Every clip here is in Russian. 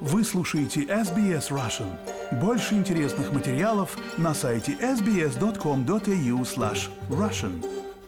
Вы слушаете SBS Russian. Больше интересных материалов на сайте sbs.com.au/russian.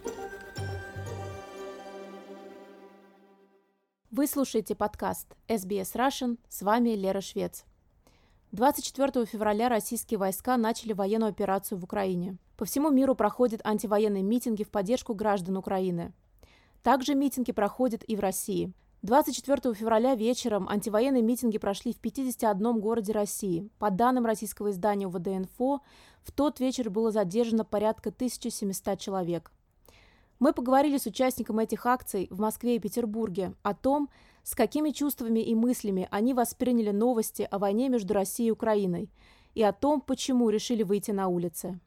Вы слушаете подкаст SBS Russian, с вами Лера Швец. 24 февраля российские войска начали военную операцию в Украине. По всему миру проходят антивоенные митинги в поддержку граждан Украины. Также митинги проходят и в России. 24 февраля вечером антивоенные митинги прошли в 51 городе России. По данным российского издания УВД-Инфо, в тот вечер было задержано порядка 1700 человек. Мы поговорили с участниками этих акций в Москве и Петербурге о том, с какими чувствами и мыслями они восприняли новости о войне между Россией и Украиной, и о том, почему решили выйти на улицы.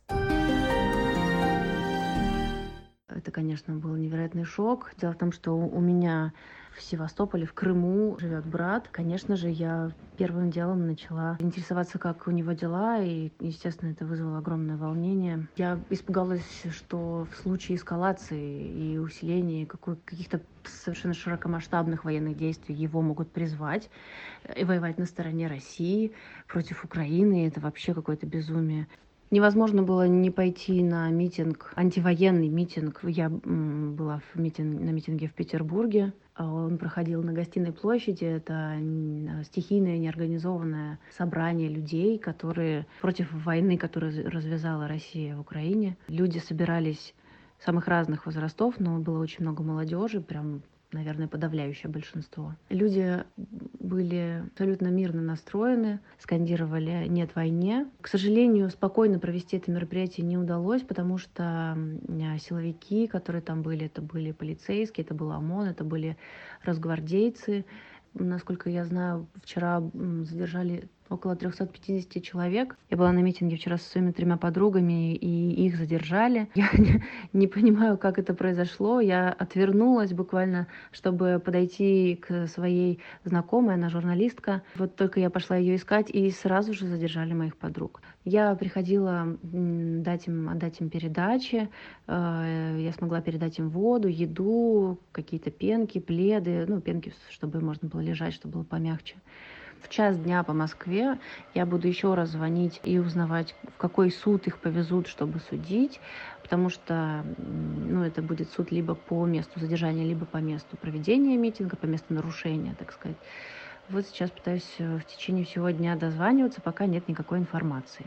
Это, конечно, был невероятный шок. Дело в том, что у меня в Севастополе, в Крыму живет брат. Конечно же, я первым делом начала интересоваться, как у него дела, и, естественно, это вызвало огромное волнение. Я испугалась, что в случае эскалации и усиления каких-то совершенно широкомасштабных военных действий его могут призвать и воевать на стороне России против Украины. Это вообще какое-то безумие. Невозможно было не пойти на митинг, антивоенный митинг. Я была на митинге в Петербурге. Он проходил на Гостиной площади. Это стихийное, неорганизованное собрание людей, которые против войны, которую развязала Россия в Украине. Люди собирались самых разных возрастов, но было очень много молодежи, прям, наверное, подавляющее большинство. Люди были абсолютно мирно настроены, скандировали «нет войне». К сожалению, спокойно провести это мероприятие не удалось, потому что силовики, которые там были, это были полицейские, это был ОМОН, это были росгвардейцы. Насколько я знаю, вчера задержали около 350 человек. Я была на митинге вчера со своими 3 подругами, и их задержали. Я не понимаю, как это произошло. Я отвернулась буквально, чтобы подойти к своей знакомой, она журналистка. Вот только я пошла ее искать, и сразу же задержали моих подруг. Я приходила отдать им передачи. Я смогла передать им воду, еду, какие-то пенки, пледы. Пенки, чтобы можно было лежать, чтобы было помягче. В 1:00 дня по Москве я буду еще раз звонить и узнавать, в какой суд их повезут, чтобы судить, потому что это будет суд либо по месту задержания, либо по месту проведения митинга, по месту нарушения, так сказать. Вот сейчас пытаюсь в течение всего дня дозваниваться, пока нет никакой информации.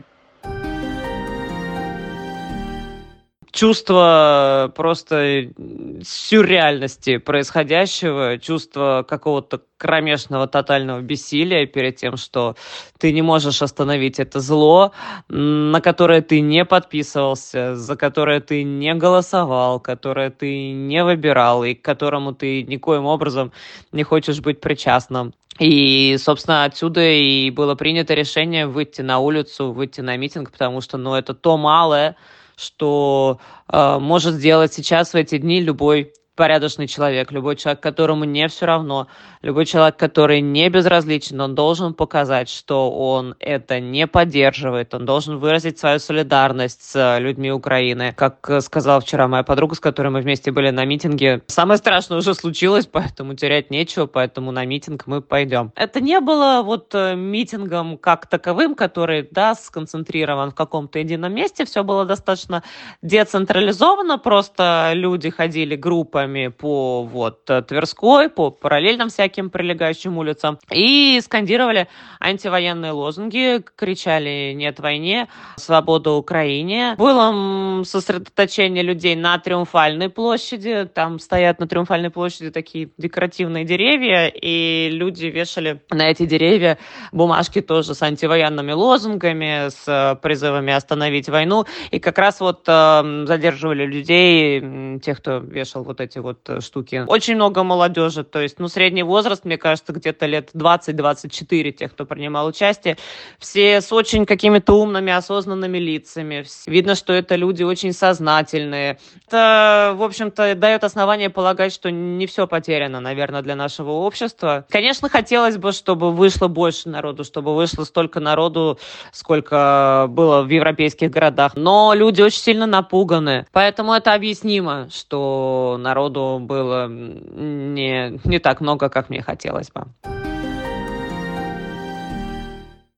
Чувство просто сюрреальности происходящего, чувство какого-то кромешного тотального бессилия перед тем, что ты не можешь остановить это зло, на которое ты не подписывался, за которое ты не голосовал, которое ты не выбирал и к которому ты никоим образом не хочешь быть причастным. И, собственно, отсюда и было принято решение выйти на улицу, выйти на митинг, потому что, это то малое, что может сделать сейчас в эти дни любой порядочный человек, любой человек, которому не все равно, любой человек, который не безразличен, он должен показать, что он это не поддерживает, он должен выразить свою солидарность с людьми Украины. Как сказала вчера моя подруга, с которой мы вместе были на митинге, самое страшное уже случилось, поэтому терять нечего, поэтому на митинг мы пойдем. Это не было митингом как таковым, который, сконцентрирован в каком-то едином месте, все было достаточно децентрализовано, просто люди ходили группами по Тверской, по параллельным всяким прилегающим улицам и скандировали антивоенные лозунги, кричали «нет войне», «свобода Украине». Было сосредоточение людей на Триумфальной площади, там стоят на Триумфальной площади такие декоративные деревья, и люди вешали на эти деревья бумажки тоже с антивоенными лозунгами, с призывами остановить войну, и как раз задерживали людей, тех, кто вешал эти штуки. Очень много молодежи, то есть, средний возраст, мне кажется, где-то лет 20-24 тех, кто принимал участие. Все с очень какими-то умными, осознанными лицами. Видно, что это люди очень сознательные. Это, в общем-то, дает основание полагать, что не все потеряно, наверное, для нашего общества. Конечно, хотелось бы, чтобы вышло больше народу, чтобы вышло столько народу, сколько было в европейских городах. Но люди очень сильно напуганы. Поэтому это объяснимо, что народу было не так много, как мне хотелось бы.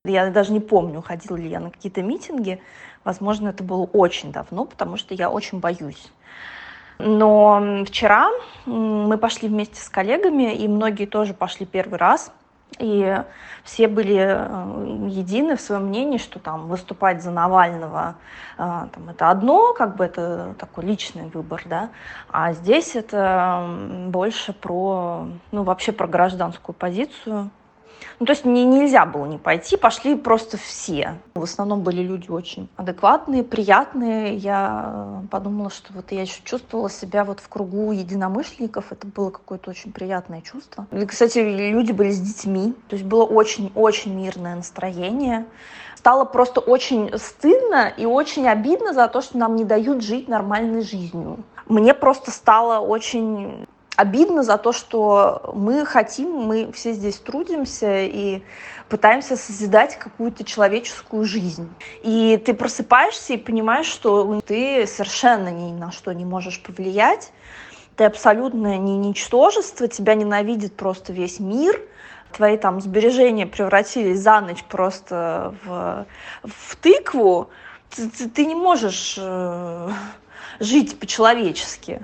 Я даже не помню, ходила ли я на какие-то митинги. Возможно, это было очень давно, потому что я очень боюсь. Но вчера мы пошли вместе с коллегами, и многие тоже пошли первый раз. И все были едины в своем мнении, что там выступать за Навального там, это одно, как бы это такой личный выбор, да, а здесь это больше про, ну, вообще про гражданскую позицию. Ну, то есть нельзя было не пойти, пошли просто все. В основном были люди очень адекватные, приятные. Я подумала, что вот я еще чувствовала себя вот в кругу единомышленников. Это было какое-то очень приятное чувство. И, кстати, люди были с детьми. То есть было очень-очень мирное настроение. Стало просто очень стыдно и очень обидно за то, что нам не дают жить нормальной жизнью. Мне просто стало очень обидно за то, что мы хотим, мы все здесь трудимся и пытаемся созидать какую-то человеческую жизнь. И ты просыпаешься и понимаешь, что ты совершенно ни на что не можешь повлиять, ты абсолютно не ничтожество, тебя ненавидит просто весь мир, твои там сбережения превратились за ночь просто в тыкву, ты не можешь жить по-человечески.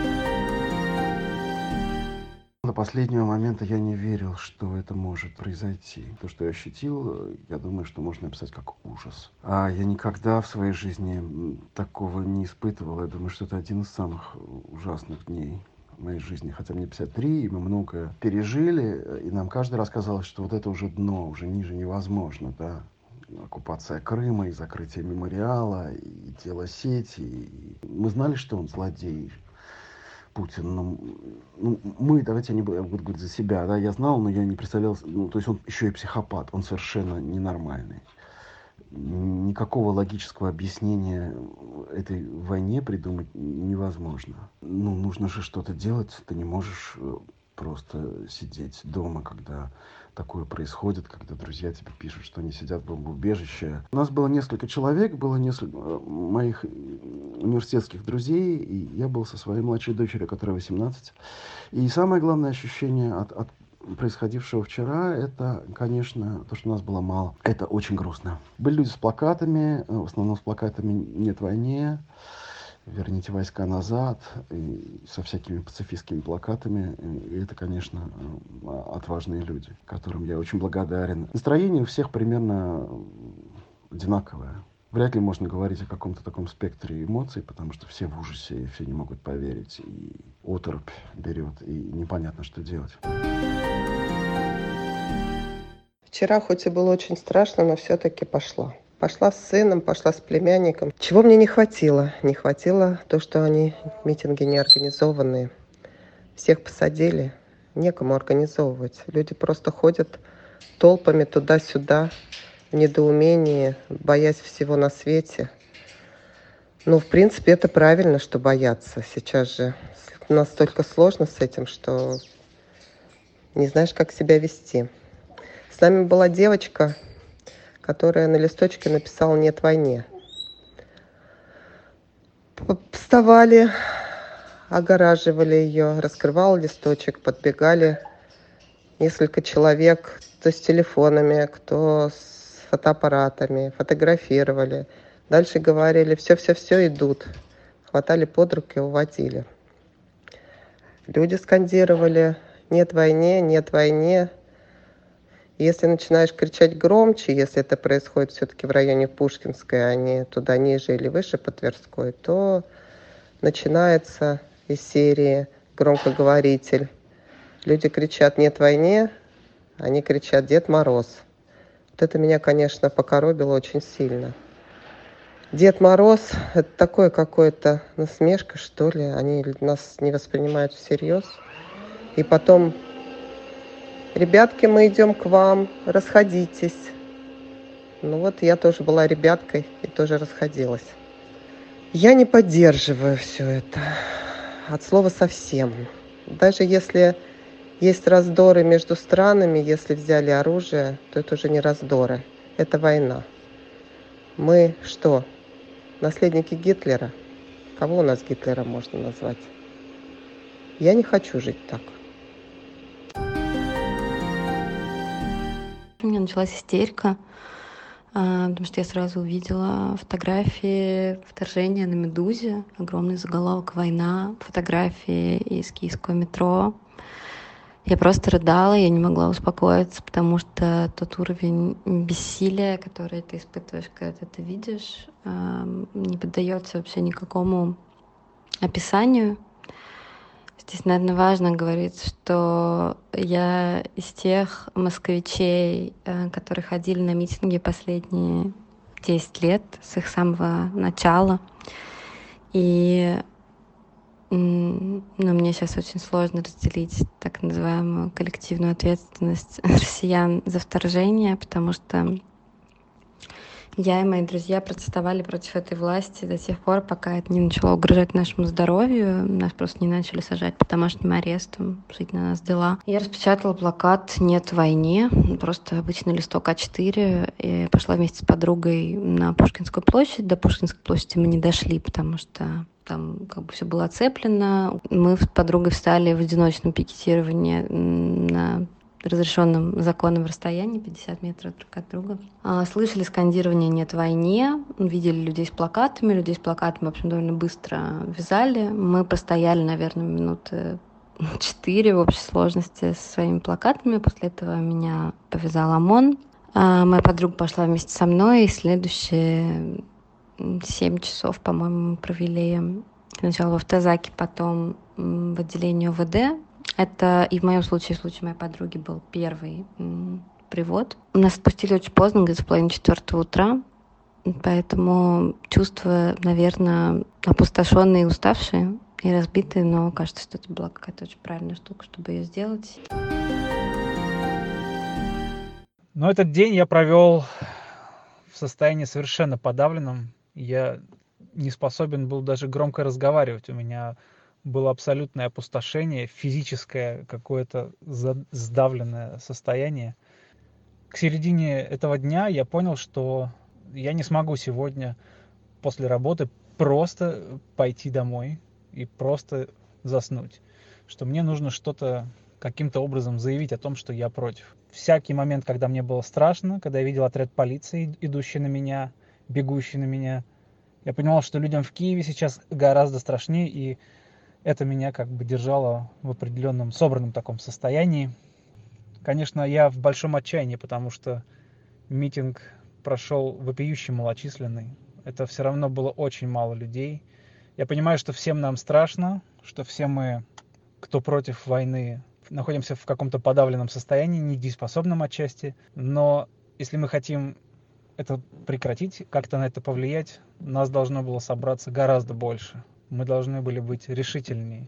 До последнего момента я не верил, что это может произойти. То, что я ощутил, я думаю, что можно описать как ужас. А я никогда в своей жизни такого не испытывал. Я думаю, что это один из самых ужасных дней в моей жизни. Хотя мне 53, и мы многое пережили, и нам каждый раз казалось, что вот это уже дно, уже ниже невозможно, да. Оккупация Крыма, и закрытие мемориала, и дело сети. И мы знали, что он злодей, Путин, ну, мы, давайте я буду говорить за себя, да, я знал, но я не представлял, ну, то есть он еще и психопат, он совершенно ненормальный. Никакого логического объяснения этой войне придумать невозможно. Ну, нужно же что-то делать, ты не можешь просто сидеть дома, когда такое происходит, когда друзья тебе пишут, что они сидят в бомбоубежище. У нас было несколько человек, было несколько моих университетских друзей, и я был со своей младшей дочерью, которой 18. И самое главное ощущение от происходившего вчера, это, конечно, то, что нас было мало. Это очень грустно. Были люди с плакатами, в основном с плакатами «Нет войне», «Верните войска назад», и со всякими пацифистскими плакатами. И это, конечно, отважные люди, которым я очень благодарен. Настроение у всех примерно одинаковое. Вряд ли можно говорить о каком-то таком спектре эмоций, потому что все в ужасе, и все не могут поверить, и оторопь берет, и непонятно, что делать. Вчера хоть и было очень страшно, но все-таки пошла. Пошла с сыном, пошла с племянником. Чего мне не хватило? Не хватило то, что они митинги не организованные. Всех посадили, некому организовывать. Люди просто ходят толпами туда-сюда, в недоумении, боясь всего на свете. Ну, в принципе, это правильно, что бояться. Сейчас же настолько сложно с этим, что не знаешь, как себя вести. С нами была девочка, которая на листочке написала «Нет войне». Вставали, огораживали ее, раскрывал листочек, подбегали несколько человек, кто с телефонами, кто с фотоаппаратами, фотографировали. Дальше говорили «все идут». Хватали под руки, уводили. Люди скандировали «Нет войне, нет войне». Если начинаешь кричать громче, если это происходит все-таки в районе Пушкинской, а не туда ниже или выше по Тверской, то начинается из серии громкоговоритель. Люди кричат «Нет войне», они кричат «Дед Мороз». Вот это меня, конечно, покоробило очень сильно. Дед Мороз – это такое какое-то насмешка, что ли. Они нас не воспринимают всерьез. И потом: «Ребятки, мы идем к вам, расходитесь». Ну вот, я тоже была ребяткой и тоже расходилась. Я не поддерживаю все это от слова совсем. Даже если есть раздоры между странами, если взяли оружие, то это уже не раздоры, это война. Мы что, наследники Гитлера? Кого у нас Гитлером можно назвать? Я не хочу жить так. меня началась истерика, потому что я сразу увидела фотографии вторжения на «Медузе», огромный заголовок «Война», фотографии из киевского метро. Я просто рыдала, я не могла успокоиться, потому что тот уровень бессилия, который ты испытываешь, когда ты это видишь, не поддается вообще никакому описанию. Здесь, наверное, важно говорить, что я из тех москвичей, которые ходили на митинги последние 10 лет, с их самого начала. И мне сейчас очень сложно разделить так называемую коллективную ответственность россиян за вторжение, потому что я и мои друзья протестовали против этой власти до тех пор, пока это не начало угрожать нашему здоровью. Нас просто не начали сажать по домашним арестам, жить на нас дела. Я распечатала плакат «Нет войне», просто обычный листок А4, и пошла вместе с подругой на Пушкинскую площадь. До Пушкинской площади мы не дошли, потому что там как бы все было оцеплено. Мы с подругой встали в одиночном пикетировании на разрешенном законом расстоянии, 50 метров друг от друга. Слышали скандирование «Нет войне», видели людей с плакатами. Людей с плакатами, в общем, довольно быстро вязали. Мы простояли, наверное, минуты 4 в общей сложности со своими плакатами. После этого меня повязал ОМОН. Моя подруга пошла вместе со мной, и следующие 7 часов, по-моему, мы провели сначала в автозаке, потом в отделении ОВД. Это и в моем случае, в случае моей подруги, был первый привод. Нас отпустили очень поздно, где-то в половине 4 утра, поэтому чувства, наверное, опустошенные и уставшие, и разбитые, но кажется, что это была какая-то очень правильная штука, чтобы ее сделать. Но этот день я провел в состоянии совершенно подавленном. Я не способен был даже громко разговаривать. У меня было абсолютное опустошение, физическое какое-то сдавленное состояние. К середине этого дня я понял, что я не смогу сегодня после работы просто пойти домой и просто заснуть. Что мне нужно что-то каким-то образом заявить о том, что я против. Всякий момент, когда мне было страшно, когда я видел отряд полиции, идущий на меня, бегущий на меня, я понимал, что людям в Киеве сейчас гораздо страшнее, и это меня как бы держало в определенном собранном таком состоянии. Конечно, я в большом отчаянии, потому что митинг прошел вопиюще малочисленный. Это все равно было очень мало людей. Я понимаю, что всем нам страшно, что все мы, кто против войны, находимся в каком-то подавленном состоянии, недееспособном отчасти. Но если мы хотим это прекратить, как-то на это повлиять, нас должно было собраться гораздо больше. Мы должны были быть решительнее.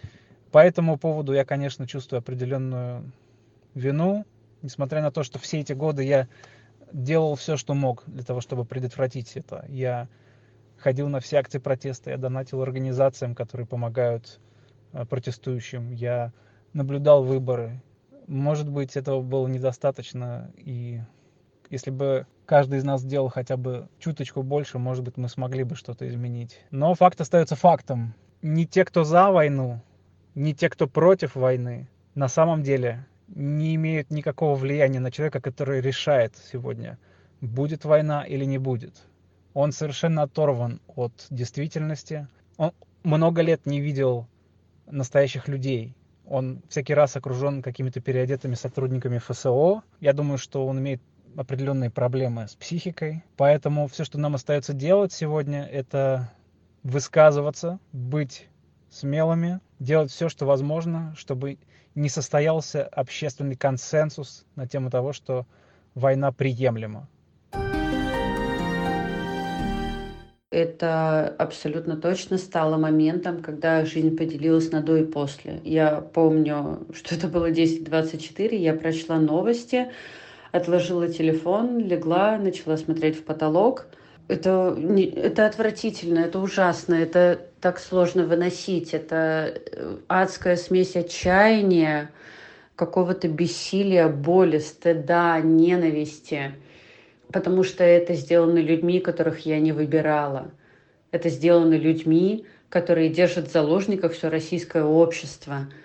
По этому поводу я, конечно, чувствую определенную вину, несмотря на то, что все эти годы я делал все, что мог для того, чтобы предотвратить это. Я ходил на все акции протеста, я донатил организациям, которые помогают протестующим, я наблюдал выборы. Может быть, этого было недостаточно, и если бы каждый из нас сделал хотя бы чуточку больше, может быть, мы смогли бы что-то изменить. Но факт остается фактом. Не те, кто за войну, не те, кто против войны, на самом деле не имеют никакого влияния на человека, который решает сегодня, будет война или не будет. Он совершенно оторван от действительности. Он много лет не видел настоящих людей. Он всякий раз окружен какими-то переодетыми сотрудниками ФСО. Я думаю, что он имеет определенные проблемы с психикой. Поэтому все, что нам остается делать сегодня, это высказываться, быть смелыми, делать все, что возможно, чтобы не состоялся общественный консенсус на тему того, что война приемлема. Это абсолютно точно стало моментом, когда жизнь поделилась на до и после. Я помню, что это было 10:24, я прочла новости, отложила телефон, легла, начала смотреть в потолок. Это отвратительно, это ужасно, это так сложно выносить. Это адская смесь отчаяния, какого-то бессилия, боли, стыда, ненависти. Потому что это сделано людьми, которых я не выбирала. Это сделано людьми, которые держат в заложниках все российское общество.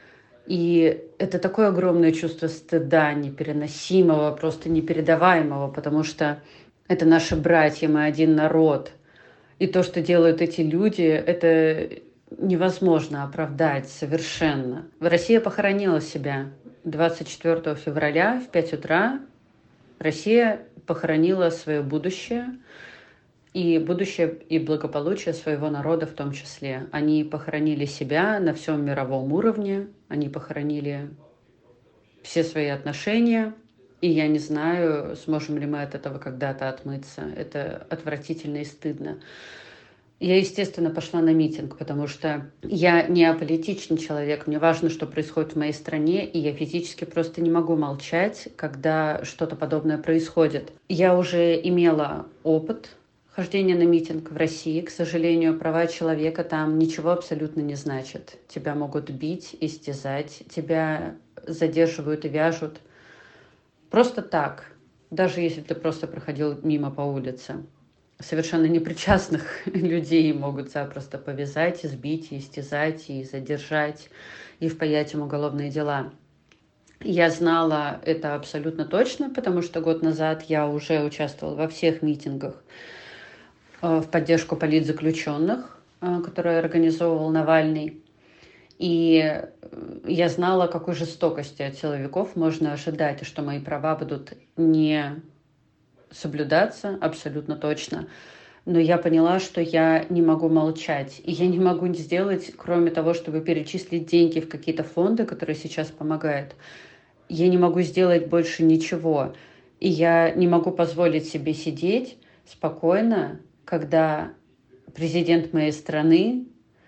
И это такое огромное чувство стыда, непереносимого, просто непередаваемого, потому что это наши братья, мы один народ. И то, что делают эти люди, это невозможно оправдать совершенно. Россия похоронила себя 24 февраля в 5 утра. Россия похоронила свое будущее и благополучие своего народа в том числе. Они похоронили себя на всем мировом уровне, они похоронили все свои отношения, и я не знаю, сможем ли мы от этого когда-то отмыться. Это отвратительно и стыдно. Я, естественно, пошла на митинг, потому что я не аполитичный человек. Мне важно, что происходит в моей стране, и я физически просто не могу молчать, когда что-то подобное происходит. Я уже имела опыт хождения на митинг в России. К сожалению, права человека там ничего абсолютно не значат. Тебя могут бить, истязать, тебя задерживают и вяжут. Просто так, даже если ты просто проходил мимо по улице. Совершенно непричастных людей могут запросто повязать, избить, истязать, и задержать, и впаять им уголовные дела. Я знала это абсолютно точно, потому что год назад я уже участвовала во всех митингах в поддержку политзаключенных, которые организовывал Навальный. И я знала, какой жестокости от силовиков можно ожидать, и что мои права будут не соблюдаться абсолютно точно. Но я поняла, что я не могу молчать. И я не могу сделать, кроме того, чтобы перечислить деньги в какие-то фонды, которые сейчас помогают. Я не могу сделать больше ничего. И я не могу позволить себе сидеть спокойно, когда президент моей страны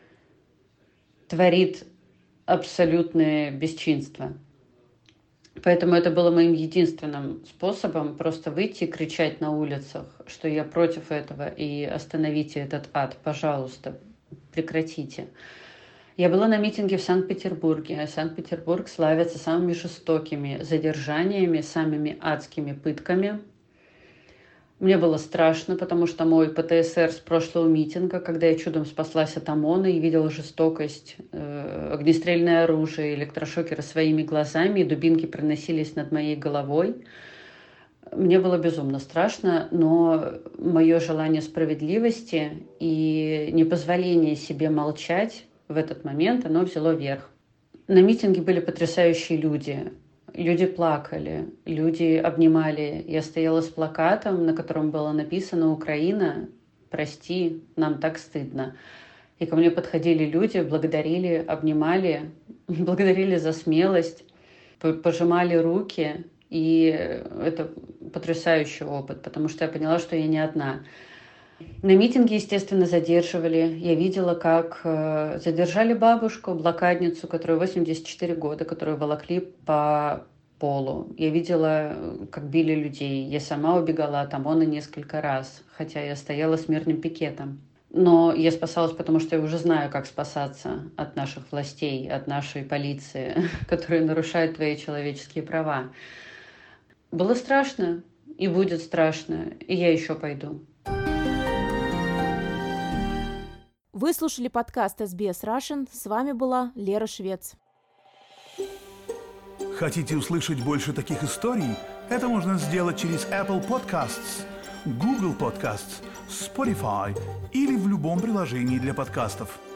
творит абсолютное бесчинство. Поэтому это было моим единственным способом просто выйти и кричать на улицах, что я против этого, и остановите этот ад, пожалуйста, прекратите. Я была на митинге в Санкт-Петербурге. Санкт-Петербург славится самыми жестокими задержаниями, самыми адскими пытками. Мне было страшно, потому что мой ПТСР с прошлого митинга, когда я чудом спаслась от ОМОНа и видела жестокость, огнестрельное оружие, электрошокеры своими глазами, и дубинки проносились над моей головой. Мне было безумно страшно, но мое желание справедливости и непозволение себе молчать в этот момент, оно взяло верх. На митинге были потрясающие люди. Люди плакали, люди обнимали. Я стояла с плакатом, на котором было написано «Украина, прости, нам так стыдно». И ко мне подходили люди, благодарили, обнимали, благодарили за смелость, пожимали руки. И это потрясающий опыт, потому что я поняла, что я не одна. На митинге, естественно, задерживали. Я видела, как задержали бабушку, блокадницу, которой 84 года, которую волокли по полу. Я видела, как били людей. Я сама убегала от ОМОНа несколько раз, хотя я стояла с мирным пикетом. Но я спасалась, потому что я уже знаю, как спасаться от наших властей, от нашей полиции, которые нарушают твои человеческие права. Было страшно, и будет страшно, и я еще пойду. Вы слушали подкаст SBS Russian. С вами была Лера Швец. Хотите услышать больше таких историй? Это можно сделать через Apple Podcasts, Google Podcasts, Spotify или в любом приложении для подкастов.